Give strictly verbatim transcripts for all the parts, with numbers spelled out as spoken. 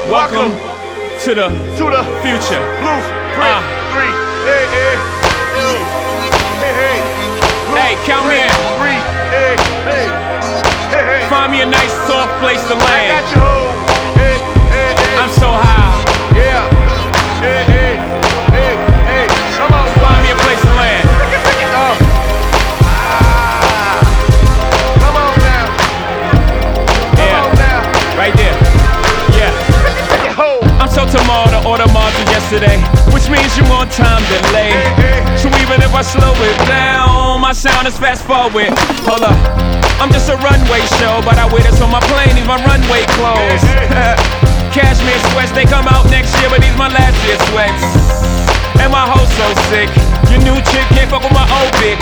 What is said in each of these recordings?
Welcome to the to the future. Blueprint Uh. three. Hey, hey, hey, hey. Hey, count me in. Three. Hey, hey, hey, hey. Find me a nice soft place to I land. got you home. Hey, hey, hey. I'm so high. Yeah. Hey, hey, hey, hey. Come on, Find me a place to land. Uh. Ah. Come on now. Come Yeah, on now. right there. Yeah. Take it home. I'm so tomorrow to order more than yesterday, which means you on time delay. So even if I slow it down, my sound is fast forward. Hold up, I'm just a runway show, but I wear this on my plane. These my runway clothes. Cashmere sweats, they come out next year, but these my last year sweats. And my hoe so sick. Your new chick can't fuck with my old bitch.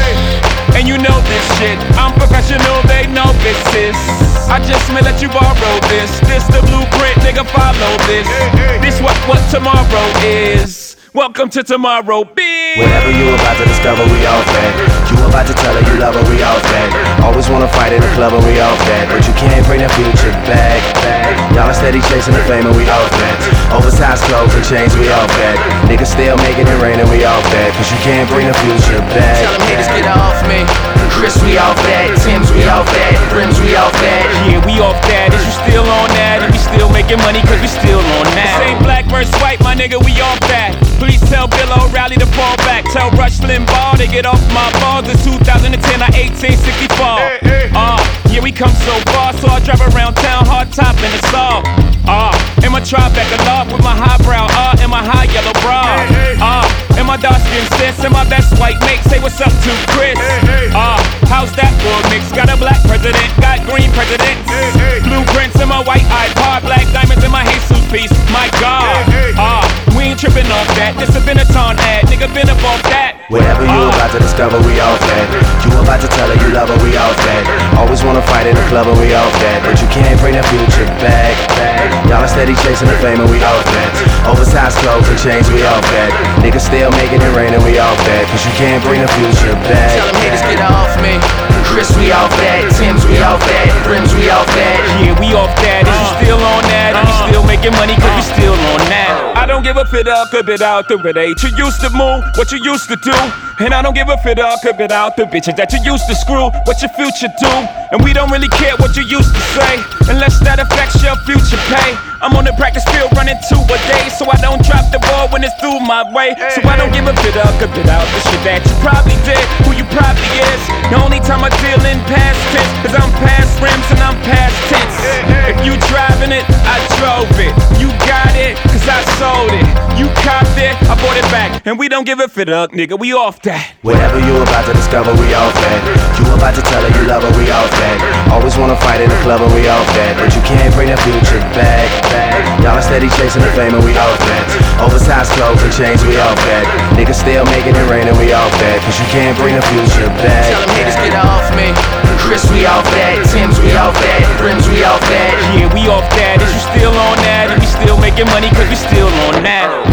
And you know this shit. I'm professional, they know this is. I just may let you borrow this. This the blueprint, nigga, follow this. This what what tomorrow is. Welcome to tomorrow, bitch. Whatever you about to discover, we all fed. You about to tell her you love her, we all fed. Always wanna fight in the club and we all fed. But you can't bring the future back, back. Y'all are steady chasing the fame and we all fed. Oversized clothes and chains, we all fed. Niggas still making it rain and we all fed. Cause you can't bring the future back. Tell them haters get off me. Chris, we off that. Tim's, we off that. Rims, we off that. Yeah, we off that. Is you still on that? And we still making money cause we still on that. Same black versus white, my nigga, we off that. Please tell Bill O'Reilly to fall back. Tell Rush Limbaugh to get off my balls. It's two thousand ten or eighteen sixty-four. Ah, uh, yeah, we come so far. So I drive around town, hard top in the saw. Ah, uh, in my Tribeca loft with my highbrow, ah, uh, and my high yellow bra. Ah, uh, and my dark skin sis and my best white mate. Say what's up to Chris. Ah, uh, how's that world mix? Got a black president, got green presidents. Blueprints in my white iPod, black diamonds in my Jesus piece. My God, ah, uh, we ain't tripping off that. This a Benetton ad, nigga been up off that. Whatever you about to discover, we all fed. You about to tell her you love her, we all fed. Always wanna fight in the club and we all fed. But you can't bring the future back, back. Y'all are steady chasing the fame and we all fed. Oversized clothes and chains, we all fed. Niggas still making it rain and we all fed. Cause you can't bring the future back. Tell them haters get off me. Chris, we off that. Tim's, we off that. Rims, we off that. Yeah, we off that. Is you still on that? And we still making money cause we still on that. I don't give a fit up, a bit out the red. You used to move what you used to do. And I don't give a fit up, a bit out the bitches that you used to screw. What your future do? And we don't really care what you used to say, unless that affects your future pay. I'm on the practice field running two a day, so I don't drop the ball when it's through my way. So I don't give a fit up, a bit out the shit that you probably did, who you probably is. The only time I deal in past tense, cause I'm past rims and I'm past tense. If you driving it, I drove it. You got it, cause I sold it. You copped it, I bought it back. And we don't give a fit up, nigga, we off that. Whatever you about to discover, we all fed. You about to tell her you love her, we all fed. Always wanna fight in the club and we all fed. But you can't bring the future back, back. Y'all are steady chasing the fame and we all fed. Oversized clothes and chains, we all fed. Niggas still making it rain and we all fed. Cause you can't bring the future back. Tell them haters get off me. Chris, we off that. Tim's, we off that. Rims, we off that. Yeah, we off that. Is you still on that? And we still making money cause we still on that.